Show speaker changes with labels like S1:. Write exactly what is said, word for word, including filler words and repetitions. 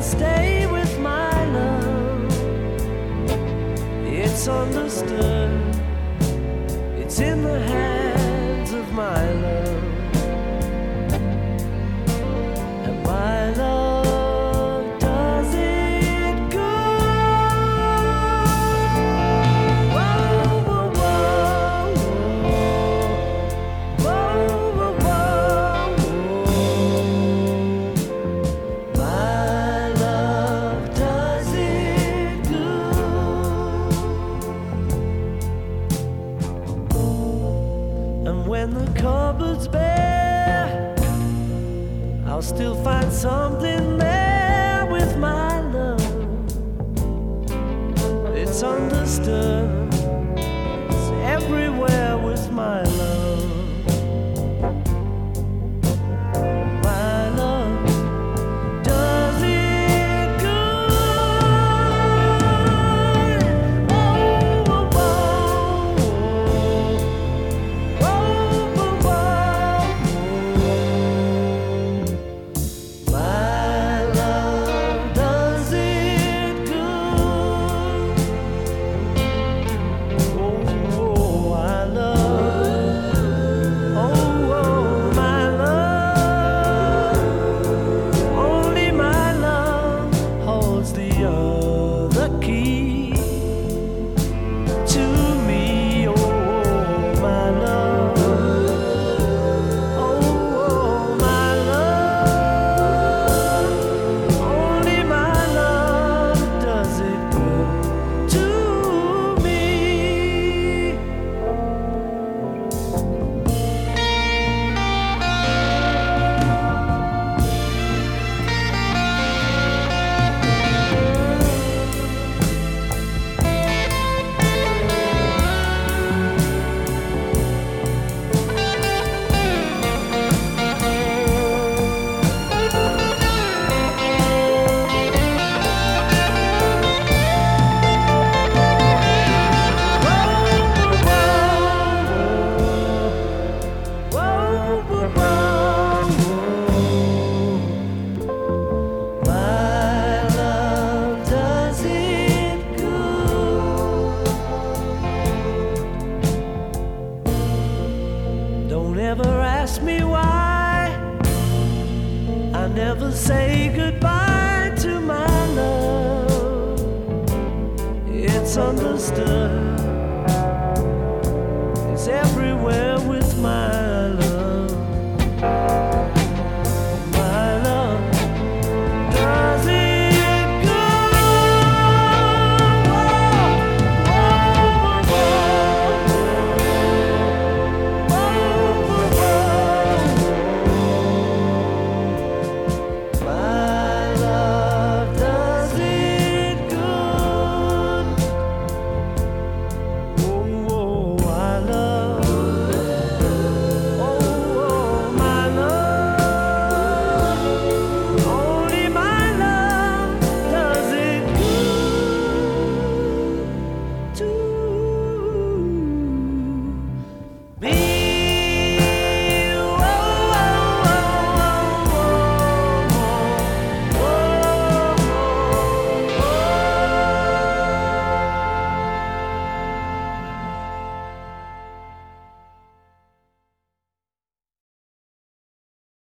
S1: stay with my love. It's understood, it's in the hands of my love. And my love does it good. Whoa, whoa, whoa, whoa, whoa, whoa, whoa. My love does it good. And when the cupboard's bare, I'll still find something there with my love. It's understood, it's everywhere with my love. My love does it good. Whoa, whoa, whoa, whoa, whoa, whoa. My love does it good. Oh, oh, I love. Oh, oh, my love. Only my love holds the other key to me. Oh, my love. Oh, oh, my love. Only my love does it good to me. Whoa, whoa, whoa. My love does it good. Don't ever ask me why I never say goodbye to my love. It's understood, it's everywhere with my